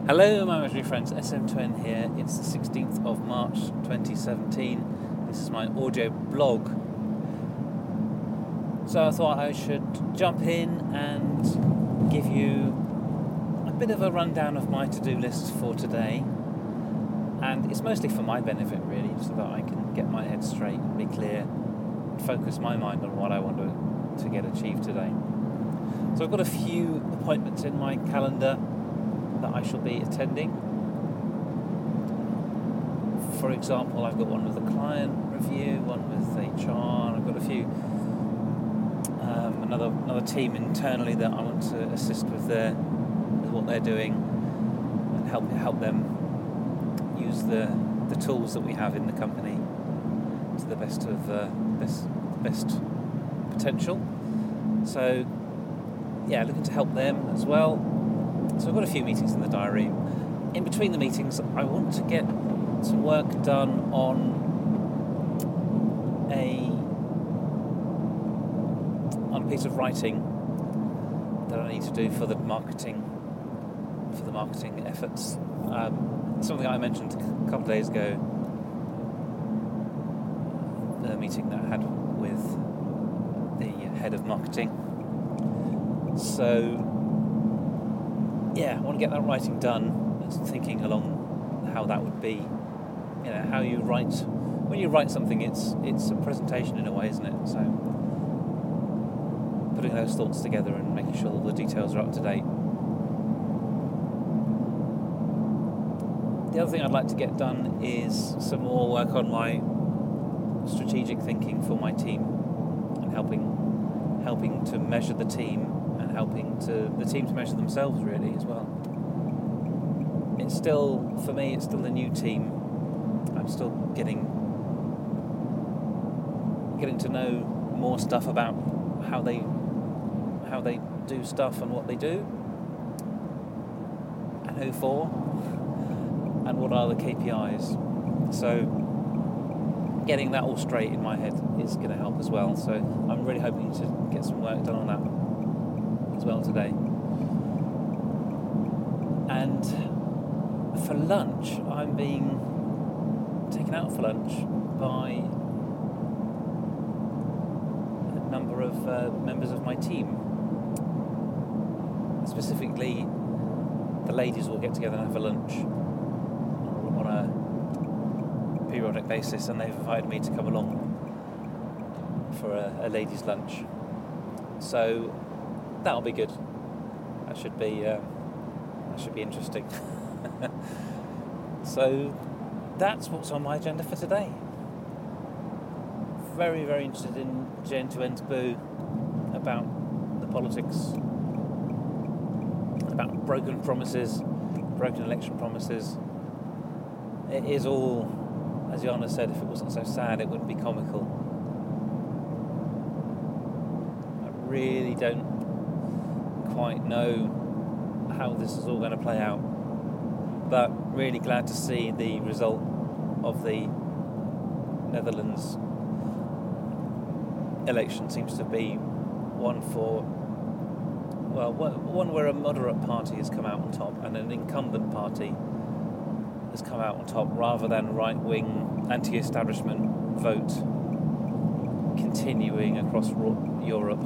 Hello, my imaginary friends, SM2N here. It's the 16th of March 2017. This is my audio blog. So I thought I should jump in and give you a bit of a rundown of my to-do list for today. And it's mostly for my benefit, really, so that I can get my head straight, be clear, and focus my mind on what I want to get achieved today. So I've got a few appointments in my calendar that I shall be attending. For example, I've got one with a client review, one with HR, and I've got a few another team internally that I want to assist with what they're doing and help them use the tools that we have in the company to the best of best potential. So yeah, looking to help them as well. So I've got a few meetings in the diary. In between the meetings, I want to get some work done on a piece of writing that I need to do for the marketing efforts. Something I mentioned a couple of days ago, the meeting that I had with the head of marketing. So yeah, I want to get that writing done. Just thinking along how that would be. You know, how you write. When you write something, it's a presentation in a way, isn't it? So putting those thoughts together and making sure all the details are up to date. The other thing I'd like to get done is some more work on my strategic thinking for my team and helping to measure the team and helping the team to measure themselves really as well. It's still, for me, it's still a new team. I'm still getting to know more stuff about how they do stuff and what they do and who for and what are the KPIs. So getting that all straight in my head is going to help as well. So I'm really hoping to get some work done on that as well today. And for lunch, I'm being taken out for lunch by a number of members of my team. Specifically, the ladies will get together and have a lunch on a periodic basis, and they've invited me to come along for a ladies' lunch. So that'll be good. That should be interesting. So that's what's on my agenda for today. Very, very interested in Jen2N's boo about the politics, about broken promises, broken election promises. It is all, as Jana said, if it wasn't so sad, it wouldn't be comical. I really don't quite know how this is all going to play out, but really glad to see the result of the Netherlands election. Seems to be one where a moderate party has come out on top and an incumbent party has come out on top, rather than right-wing anti-establishment vote continuing across Europe.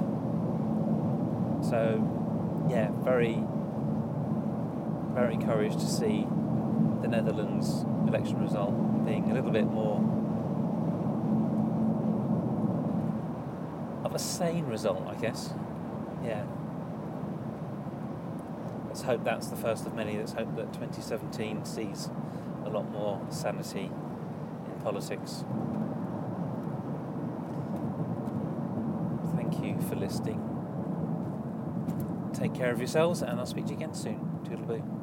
So yeah, very, very encouraged to see the Netherlands election result being a little bit more of a sane result, I guess. Yeah. Let's hope that's the first of many. Let's hope that 2017 sees a lot more sanity in politics. Thank you for listening. Take care of yourselves, and I'll speak to you again soon. Toodaloo.